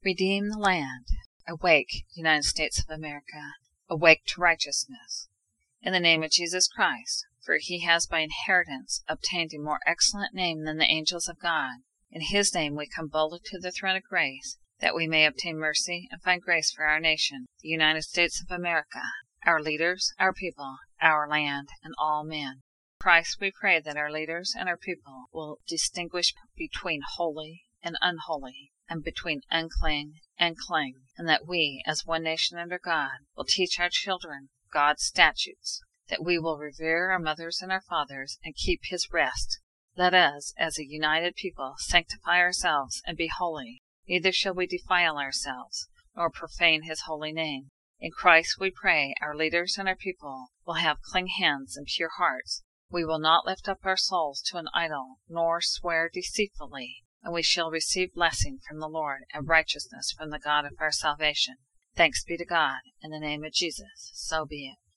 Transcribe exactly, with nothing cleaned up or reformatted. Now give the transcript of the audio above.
Redeem the land. Awake, United States of America. Awake to righteousness. In the name of Jesus Christ, for he has by inheritance obtained a more excellent name than the angels of God. In his name we come boldly to the throne of grace, that we may obtain mercy and find grace for our nation, the United States of America, our leaders, our people, our land, and all men. Christ, we pray that our leaders and our people will distinguish between holy and unholy, and between unclean and clean, and that we, as one nation under God, will teach our children God's statutes, that we will revere our mothers and our fathers and keep his rest. Let us, as a united people, sanctify ourselves and be holy. Neither shall we defile ourselves, nor profane his holy name. In Christ we pray our leaders and our people will have clean hands and pure hearts. We will not lift up our souls to an idol, nor swear deceitfully, and we shall receive blessing from the Lord and righteousness from the God of our salvation. Thanks be to God. In the name of Jesus, so be it.